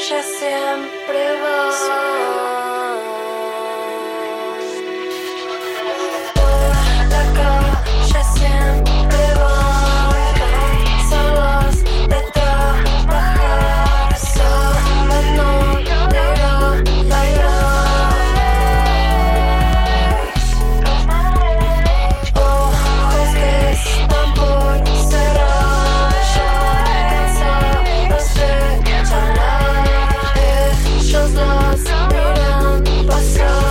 ya siempre voy. Por la calle siempre voy. Solos de trabajar, solo no digo bailar. Ojos que están por cerrar, ya cansados de charlar. Ellos los miran pasar.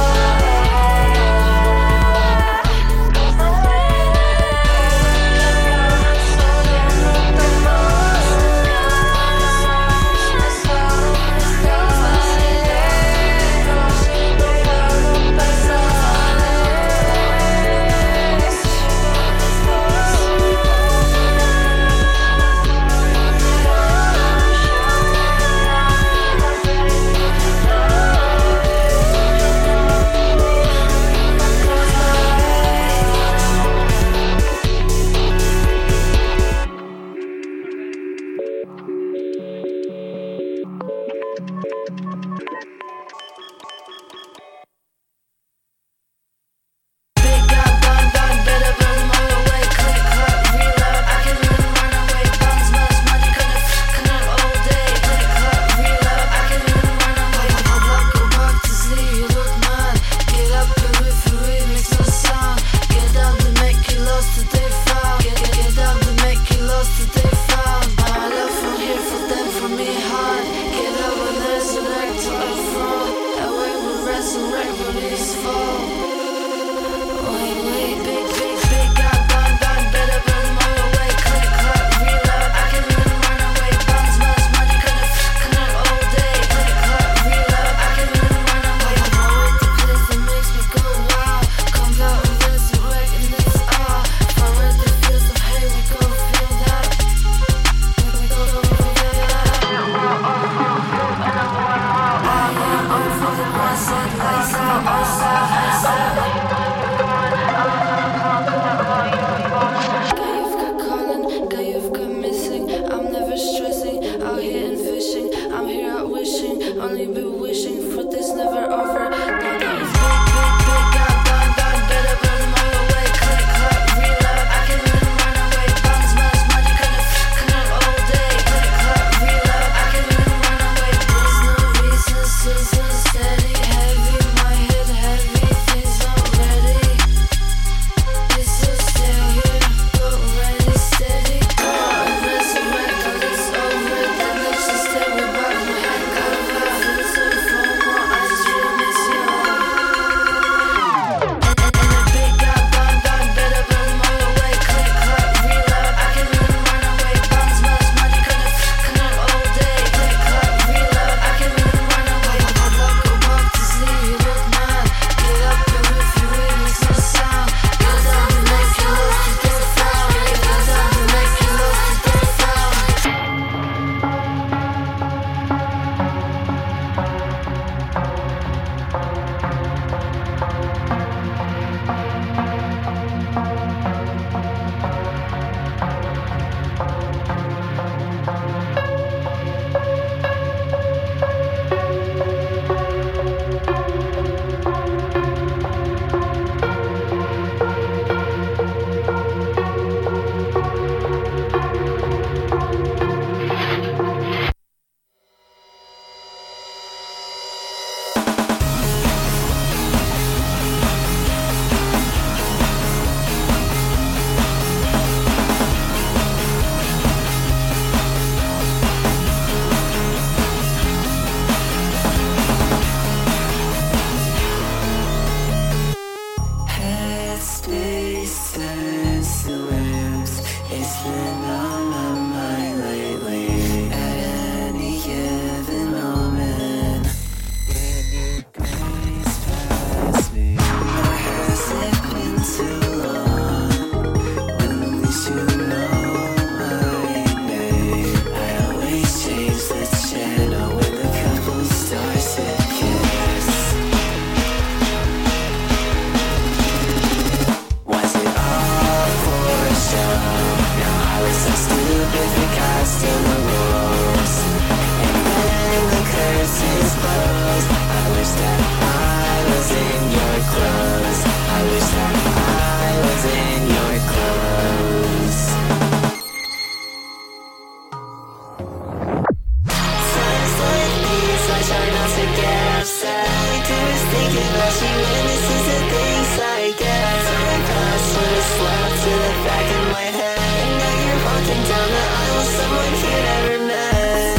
thinking about you, and this is the things I get. Time past with a slap to the back of my head, and now you're walking down the aisle, someone you never met.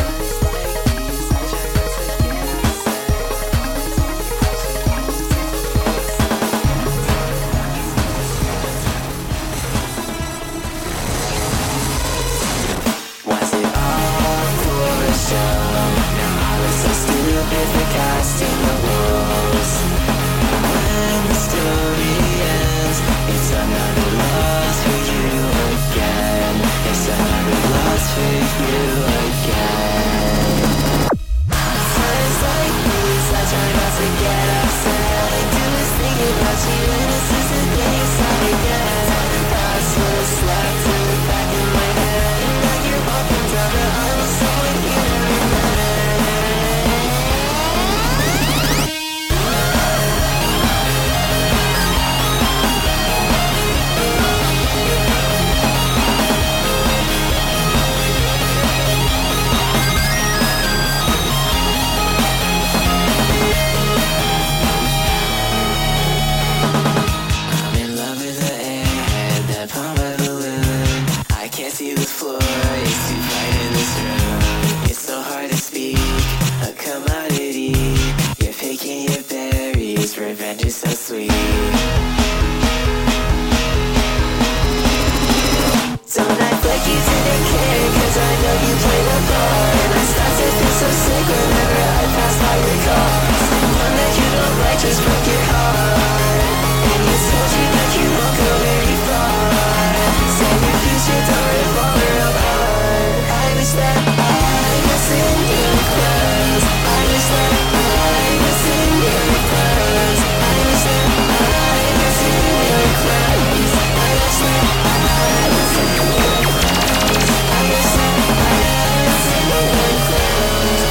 Was it all for a show? Now I was so stupid for casting the walls. When the story ends, it's another loss for you again. It's another loss for you again. Times like these, I try not to get upset. All I do is think about you, and this is the things I get. Time pass with a slap to the back of my head, and now you're walking down the aisle, someone you never met. I'm in love with the air, that palm by the balloon. I can't see the floor, it's too bright in this room. It's so hard to speak, a commodity. You're picking your berries, revenge is so sweet. Don't act like you didn't care, cause I know you played a part. And I start to feel so sick whenever I pass by your car. Someone that you don't like just broke your heart, and you told you that you won't go very far. Say your future don't revolve around art. I wish that I was in your clothes. I wish that I was in your clothes. I wish that I was in your clothes. I wish that I was in your clothes. I wish that I was in your clothes.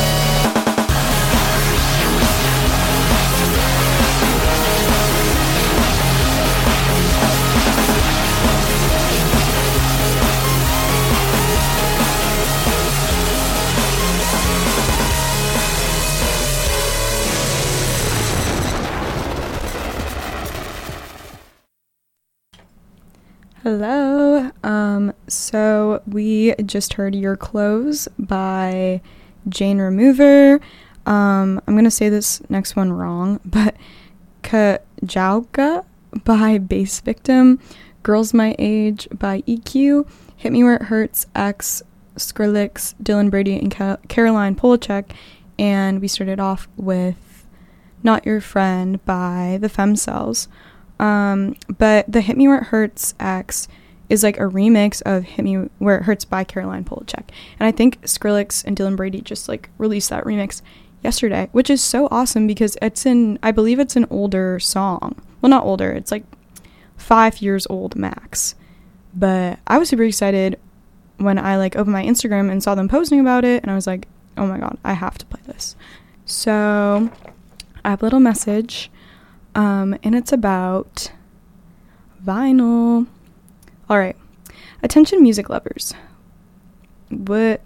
Hello. So we just heard Your Clothes by Jane Remover. I'm gonna say this next one wrong, but Kajauka by Bass Victim, Girls My Age by EQ, Hit Me Where It Hurts, X, Skrillex, Dylan Brady, and Caroline Polachek. And we started off with Not Your Friend by the Femcells. But the Hit Me Where It Hurts X is like a remix of Hit Me Where It Hurts by Caroline Polachek. And I think Skrillex and Dylan Brady just like released that remix yesterday, which is so awesome because I believe it's an older song. Well, not older, it's like 5 years old max. But I was super excited when I like opened my Instagram and saw them posting about it, and I was like, oh my god, I have to play this. So I have a little message. And it's about vinyl. All right. Attention music lovers. Would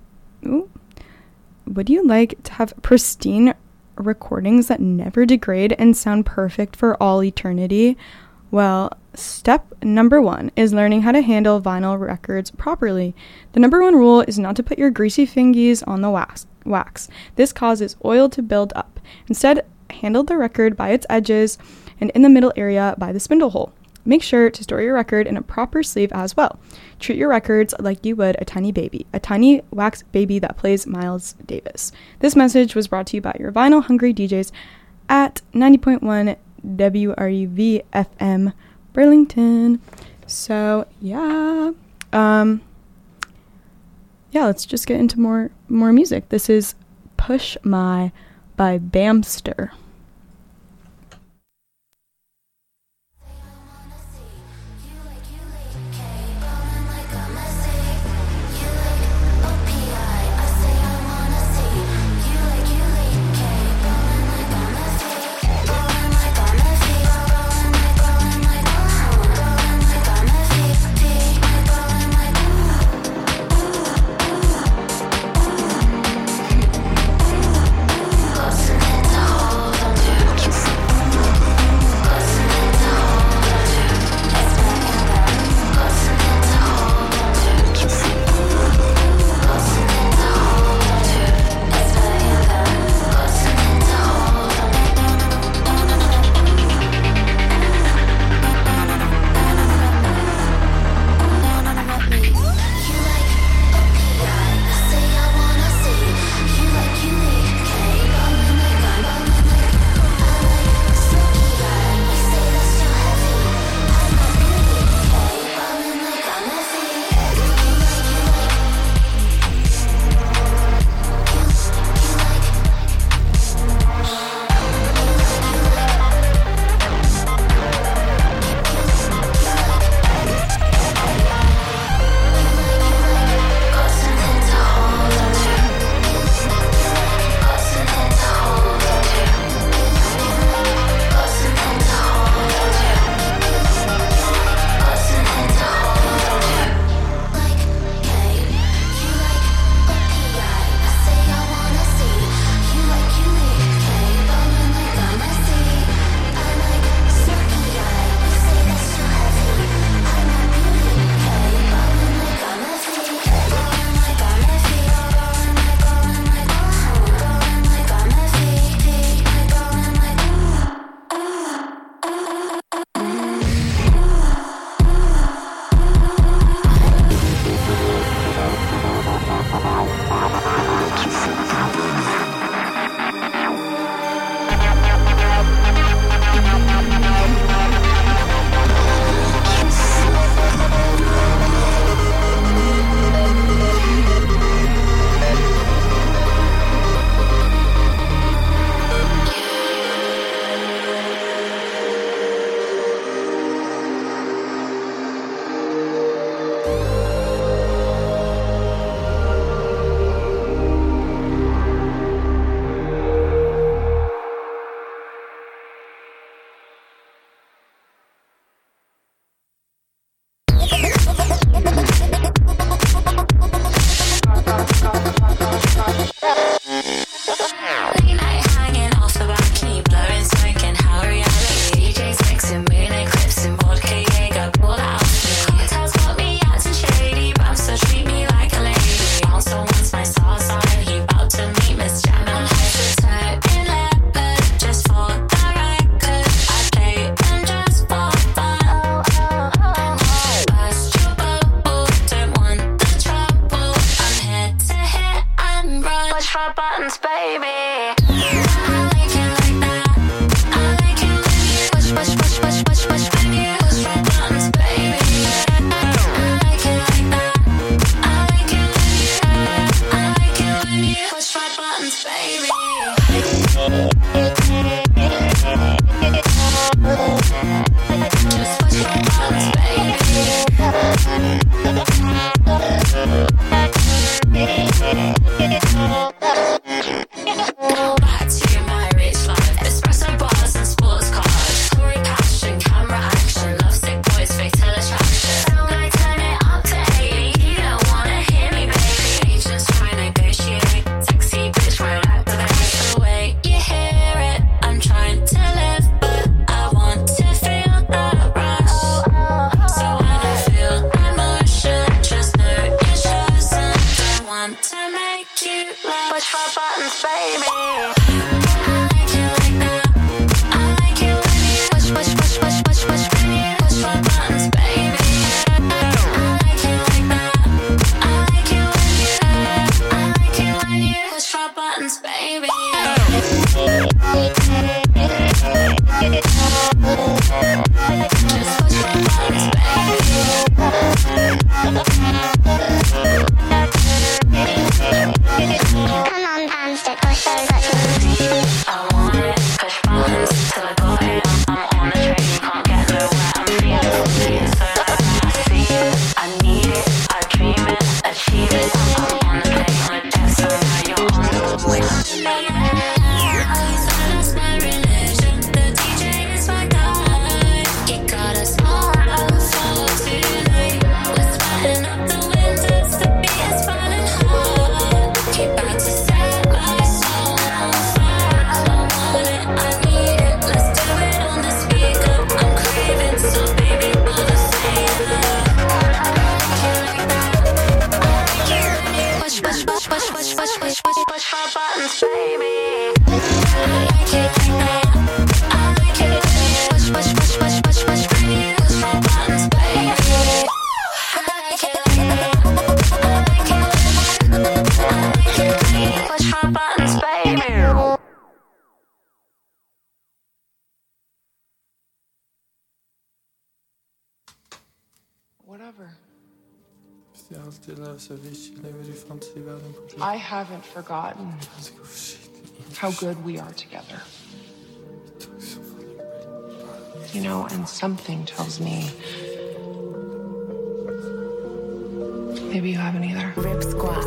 you like to have pristine recordings that never degrade and sound perfect for all eternity? Well, step number 1 is learning how to handle vinyl records properly. The number 1 rule is not to put your greasy fingies on the wax. This causes oil to build up. Instead, handle the record by its edges and in the middle area by the spindle hole. Make sure to store your record in a proper sleeve as well. Treat your records like you would a tiny baby, a tiny wax baby that plays Miles Davis. This message was brought to you by your vinyl hungry DJs at 90.1 WRUV FM Burlington. So yeah, let's just get into more music. This is Push My by Bamster. Hold I haven't forgotten how good we are together. You know, and something tells me maybe you haven't either. Rip squat.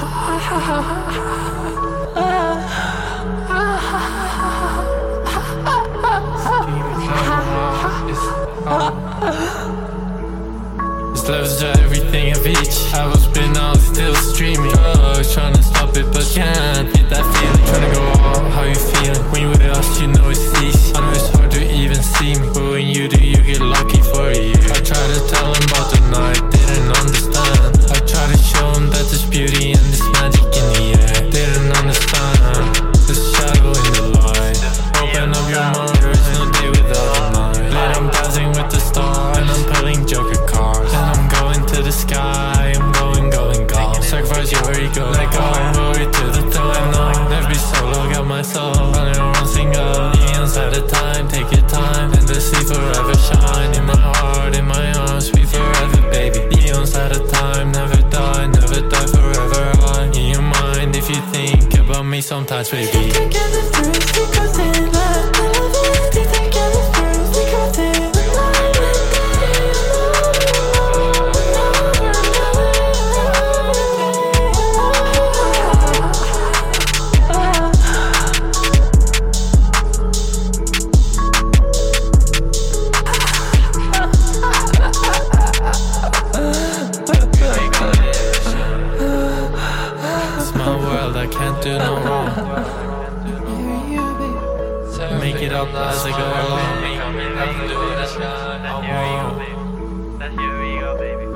This love's got everything of each. I was been out, still streaming. Oh, trying to stop it, but can't. Hit that feeling, trying to go all. How you feeling? When you with us, you know it's easy. I know it's hard to even see me, but when you do, you get lucky for a year. I tried to tell him about the night, didn't understand. I tried to show him that there's beauty and there's magic in the air. Didn't understand the shadow in the light. Open up your mind, there's no day without the night. Lit, I'm dancing with the stars, and I'm pulling Joker cards. And I'm going to the sky, I'm going, gone. Sacrifice your ego, let go, worry to the time. No, never be solo, got my soul running around single. The inside of time, take your time, and the sea forever shine. In my heart, in my arms, we forever, baby. The inside of time, never die forever. I'm in your mind if you think about me sometimes, baby. Together first, because they love it. Together first, because they love it. I can't do no wrong. Make it up as I go along. I can do what I want. That's your ego, baby.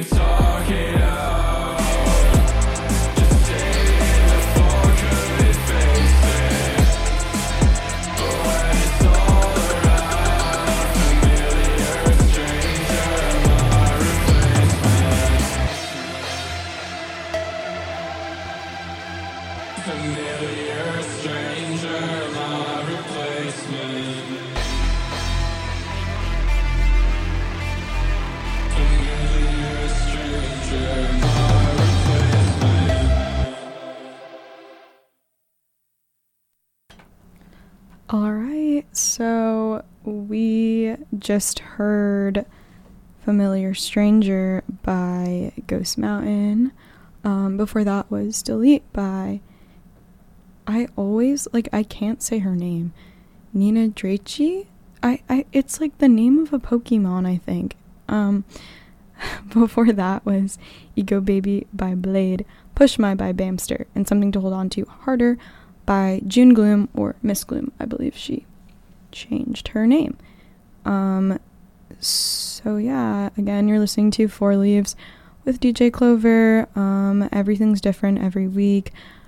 can talk it out. Just say the fuck could face it. But when it's all around, familiar stranger, my replacement. Familiar stranger, my replacement. Familiar stranger, my replacement. Alright, so we just heard Familiar Stranger by Ghost Mountain. Before that was Delete by, I can't say her name. Nina Draichi? It's like the name of a Pokemon, I think. Before that was Ego Baby by Blade, Push My by Bamster, and Something to Hold On To Harder by June Gloom, or Miss Gloom. I believe she changed her name. So yeah, again, you're listening to Four Leaves with DJ Clover. Everything's different every week.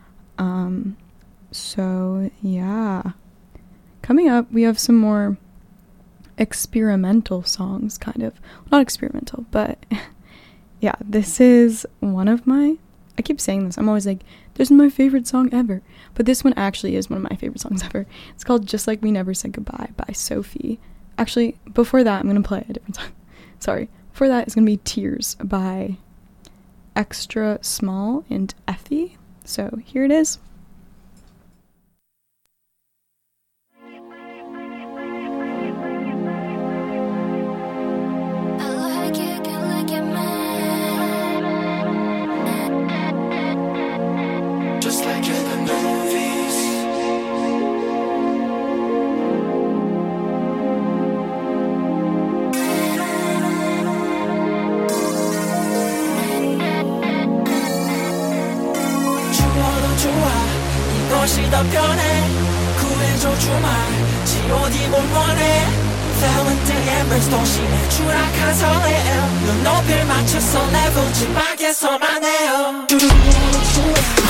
So yeah. Coming up, we have some more experimental songs, kind of. Not experimental, but yeah, this is one of my, I keep saying this, I'm always like, this is my favorite song ever. But this one actually is one of my favorite songs ever. It's called Just Like We Never Said Goodbye by Sophie. Actually, before that, I'm going to play a different song. Sorry. Before that, it's going to be Tears by Extra Small and Effie. So here it is. Just like in the movies. 죽어도 좋아 이것이 더 편해 구해줘 주말 G.O.D 뭘 원해 Fell with the embers 도심에 추락한 설레임 눈높이를 맞춰서 level 집 밖에서만 해요 죽어도 좋아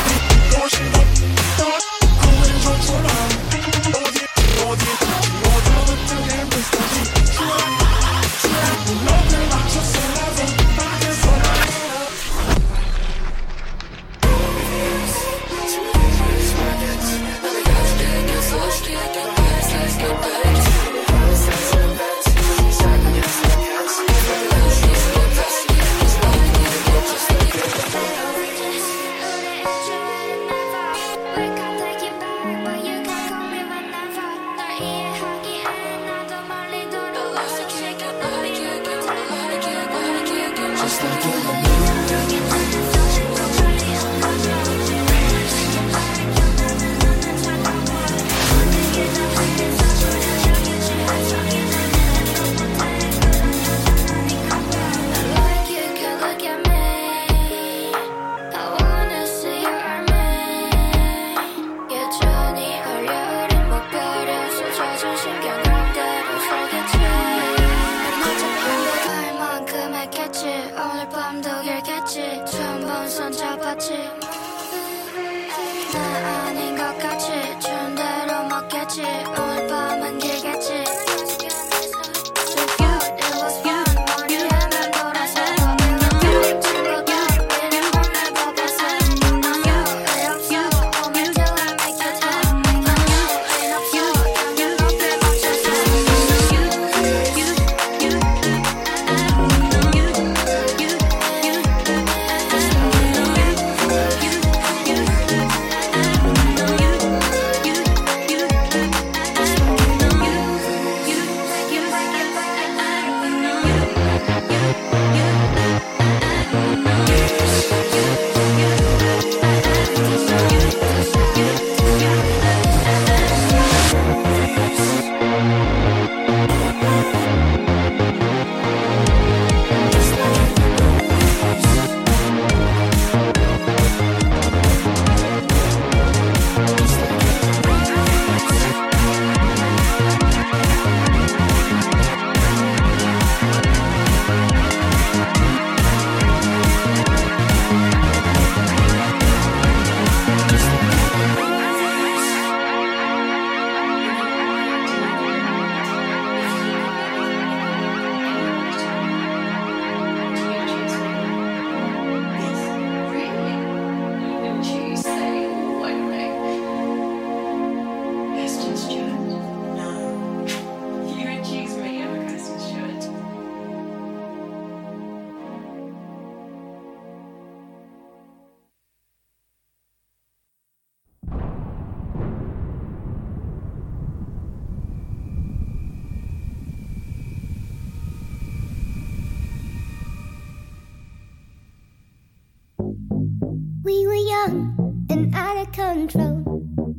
young and out of control.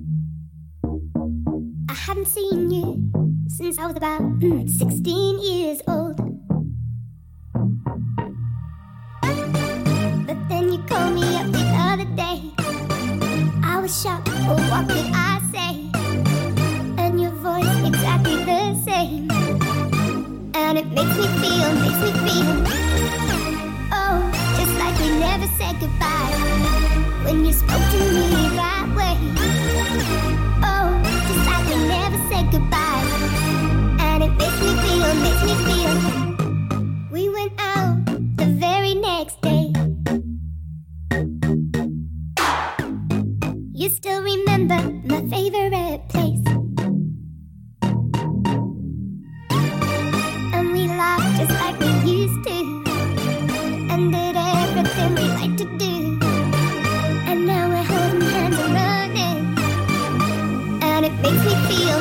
I haven't seen you since I was about 16 years old. But then you called me up the other day. I was shocked, oh what could I say? And your voice exactly the same. And it makes me feel oh, just like we never said goodbye. When you spoke to me that way. Oh, just like we never said goodbye. And it makes me feel we went out the very next day. You still remember my favorite place. And we laughed just like we used to. And did everything we like to do. And now we're holding hands and running. And it makes me feel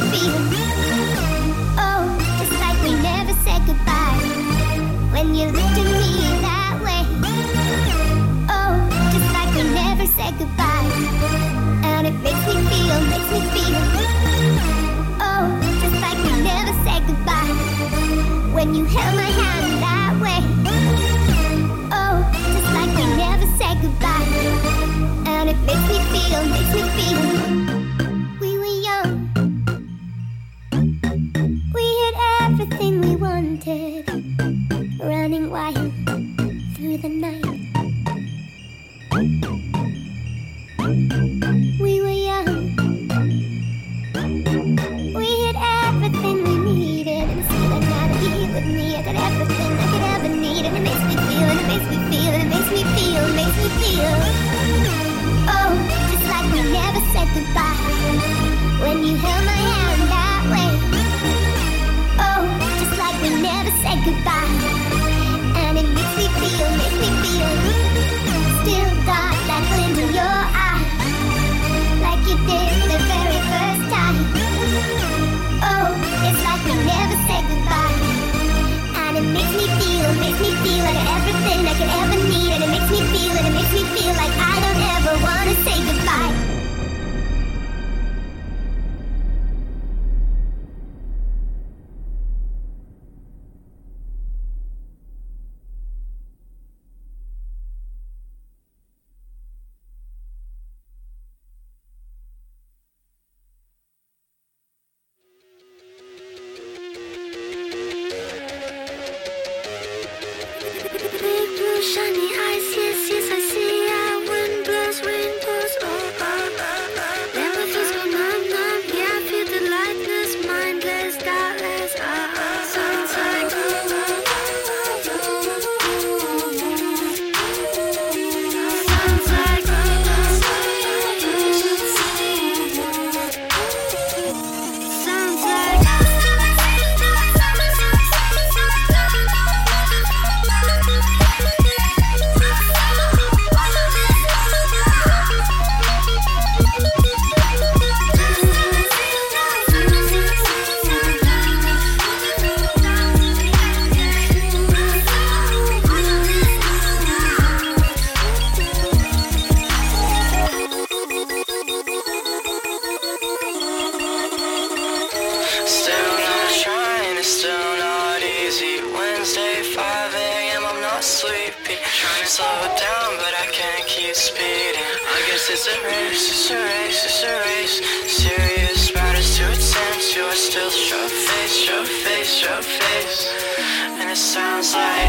oh, just like we never said goodbye. When you looked at me that way. Oh, just like we never said goodbye. And it makes me feel oh, just like we never said goodbye. When you held my hand that way. Oh, just like we never said goodbye. And it makes me feel we were young. We had everything we wanted, running wild through the night. We were young. We had everything we needed. And see that now to be with me, I got everything I could ever need. And it makes me feel, and it makes me feel, and it makes me feel oh, just like we never said goodbye. When you held my hand that way. Oh, just like we never said goodbye. And it makes me feel still got that glint in your eye, like you did the very first time. Oh, it's like we never said goodbye. And it makes me feel like everything I could ever need. And it makes me feel like I don't ever wanna say goodbye. Shiny eyes, yes, yes, I see. Wind blows, oh, oh, oh. Never feels me numb, yeah, I feel the lightness, mindless, doubtless, sounds like sleepy. Trying to slow it down, but I can't keep speeding. I guess it's a race, it's a race, it's a race. Serious matters too intense. You are still show face, show face, show face. And it sounds like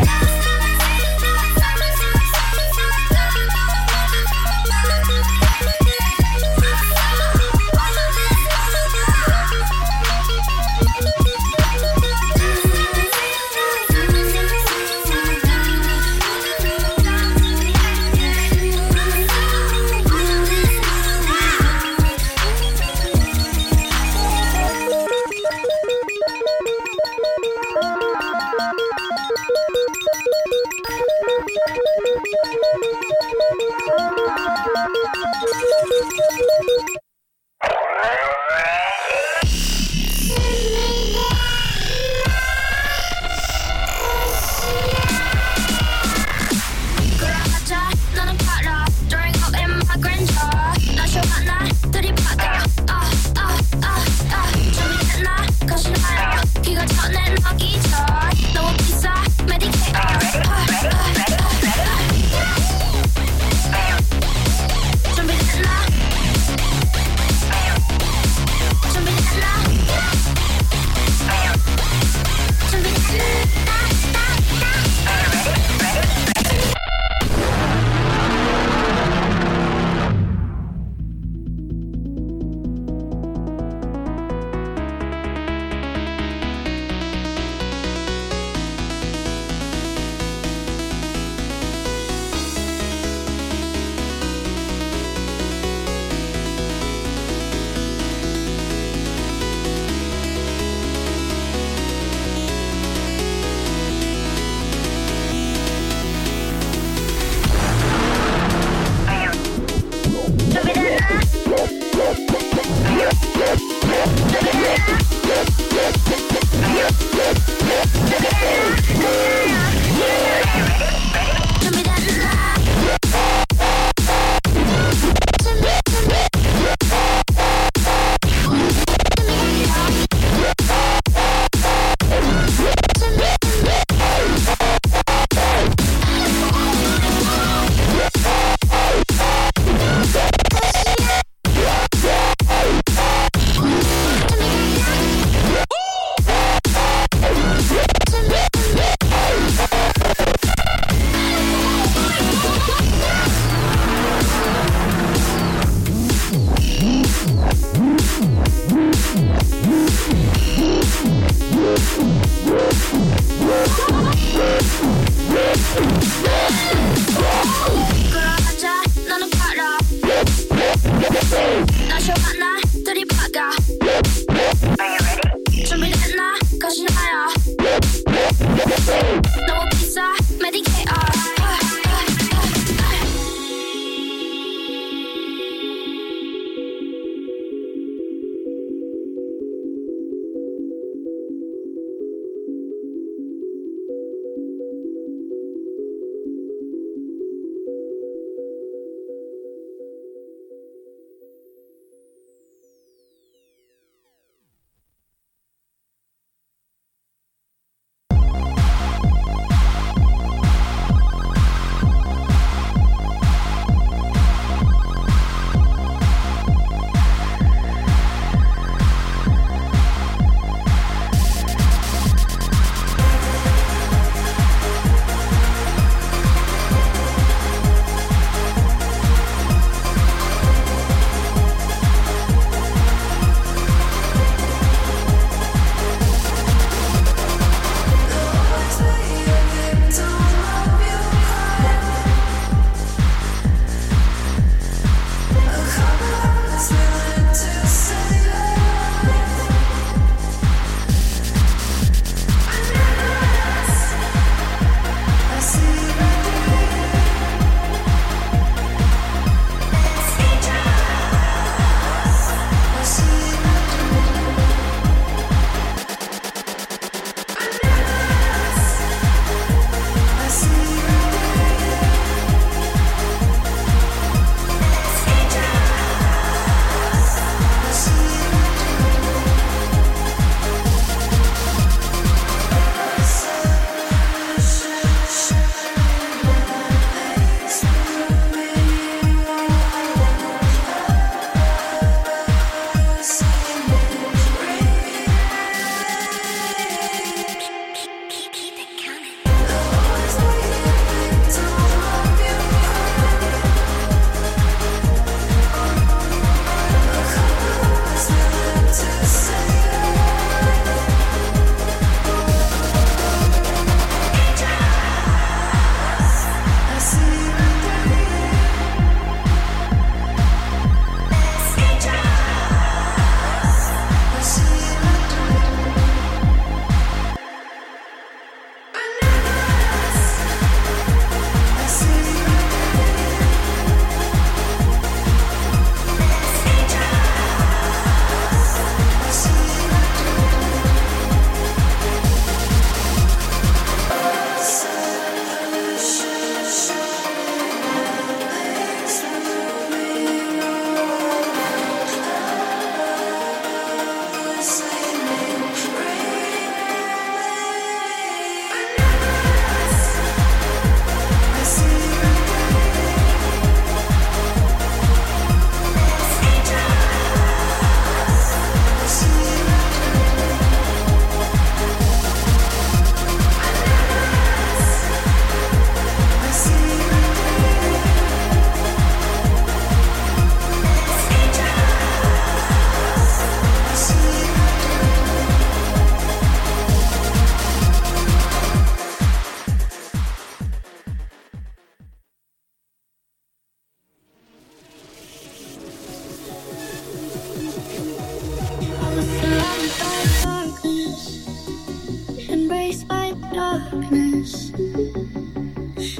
나는 빨라. Drink up in my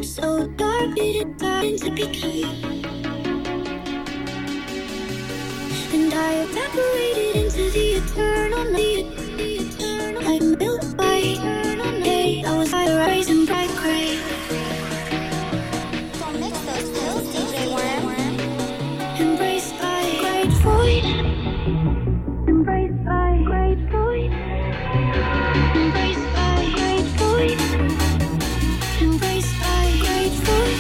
so dark, it turns to be key. And I evaporated into the eternal night. I'm built by eternal day. I was high rising bright gray. Don't mix those pills, DJ Worm. Embraced by great void. Embraced by great void. Embraced by great void. Embraced by great void.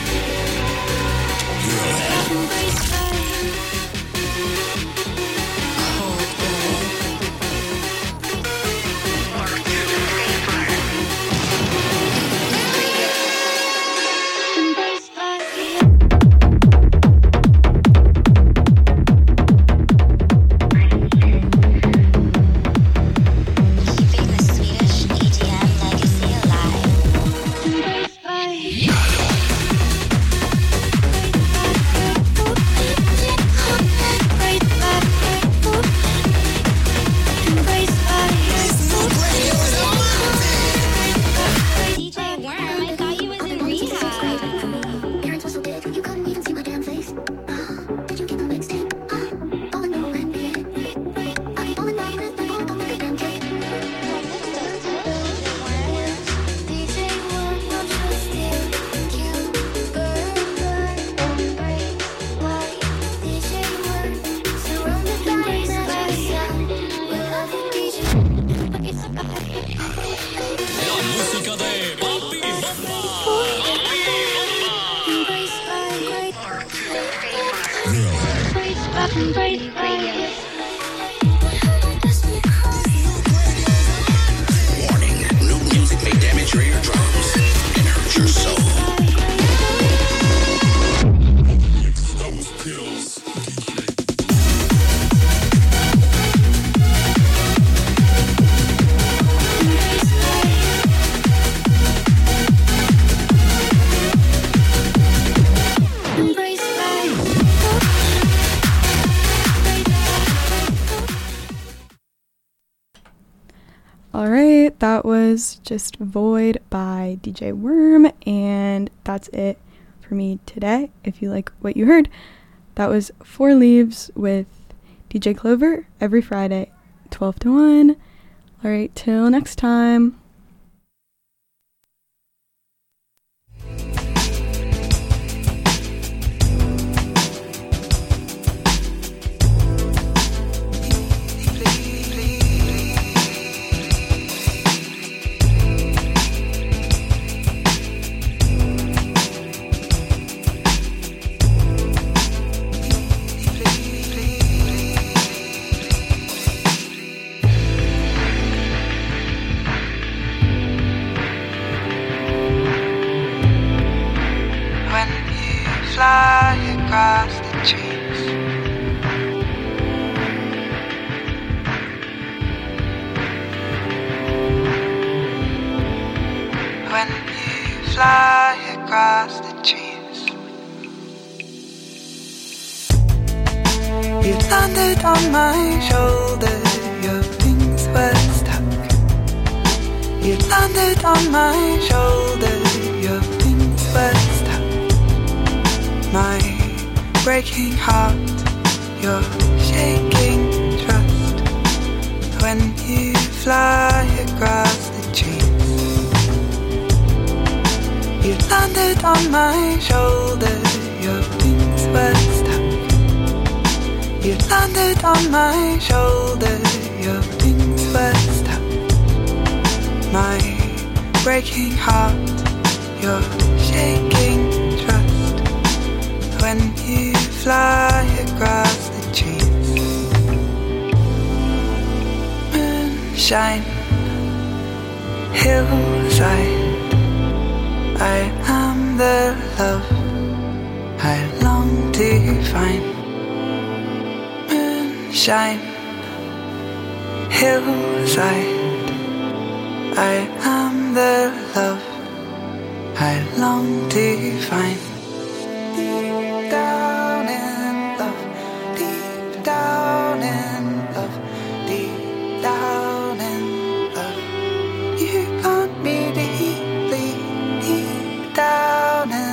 Embraced by Alright, that was just Void by DJ Worm, and that's it for me today. If you like what you heard, that was 4 Leaves with DJ Clover every Friday, 12 to 1. Alright, till next time. Fly across the trees. When you fly across the trees, you landed on my shoulder, your wings were stuck. You landed on my shoulder, your wings were stuck. My breaking heart, your shaking trust. When you fly across the trees, you landed on my shoulder, your wings were stuck. You landed on my shoulder, your wings were stuck. My breaking heart, your shaking trust. When you fly across the trees, moonshine, hillside, I am the love I long to find. Moonshine, hillside, I am the love I long to find. Deep down in love, deep down in love, deep down in love. You got me deeply, deep down in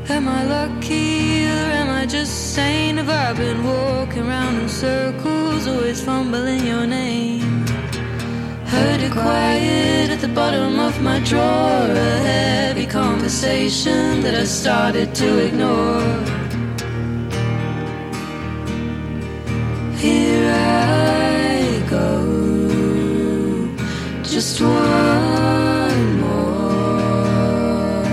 Am I lucky or am I just sane? Have I been walking around in circles, always fumbling your name? Heard it quiet at the bottom of my drawer, a heavy conversation that I started to ignore. Here I go, just one more.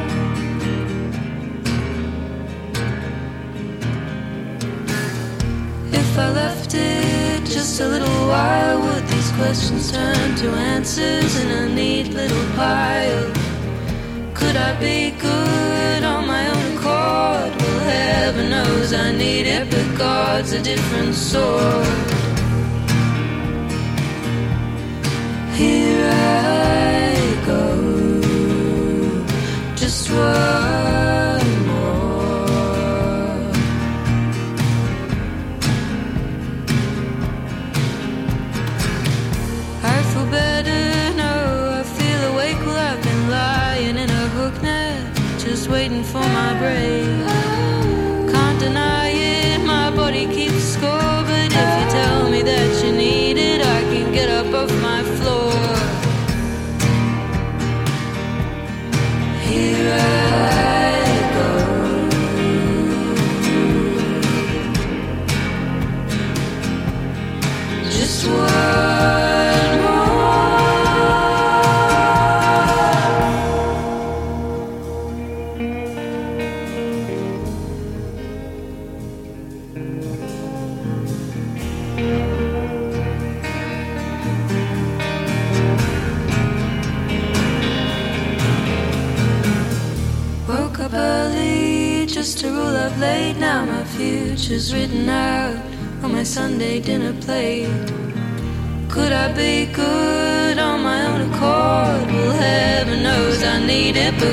If I left it just a little while, would these questions turn to answers in a neat little pile? Could I be good on my own accord? Well, heaven knows I need it, but God's a different sort. Here I go, just one more. I feel better now, I feel awake. Well, I've been lying in a hook net, just waiting for my break. Can't deny it, my body keeps score, but if you tell me that you need it, I can get up off my floor. Here I go, just one more. Woke up early just to rule up late. Now my future's written out on my Sunday dinner plate. Could I be good on my own accord? Well, heaven knows I need it, but